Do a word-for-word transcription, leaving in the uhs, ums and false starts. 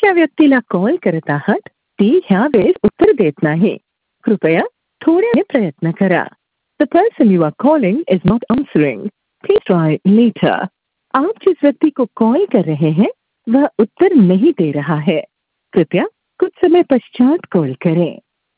ज्या व्यक्तीला कॉल करत आहात ती ह्या वेळेस उत्तर देत नाही. कृपया थोड्याने प्रयत्न करा. The person you are calling is not answering. Please try later. आप जिस व्यक्ति को कॉल कर रहे हैं वह उत्तर नहीं दे रहा है. कृपया कुछ समय पश्चात कॉल करें.